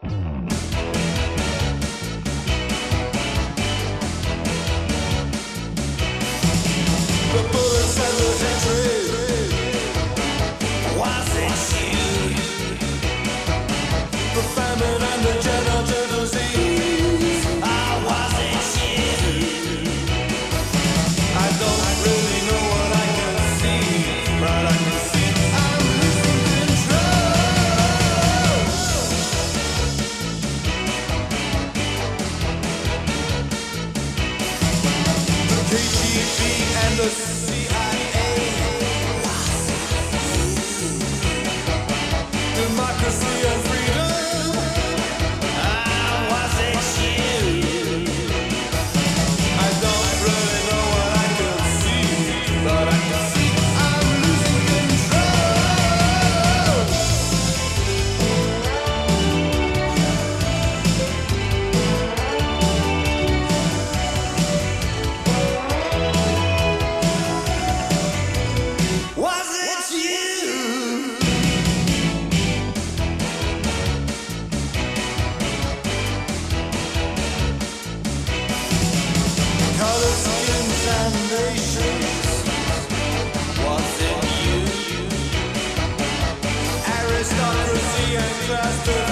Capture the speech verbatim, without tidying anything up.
The bullets and the hatred, was it you? The famine and the genital disease, ah, was it you? I don't really know what I can see, but I can see I'm losing control. The K G B and the C I A, democracy and freedom, ah, was it you? I don't really know what I can see, but I can see I'm losing control. Was it you? Colors, skins, and nations, was it you? Aristocracy and class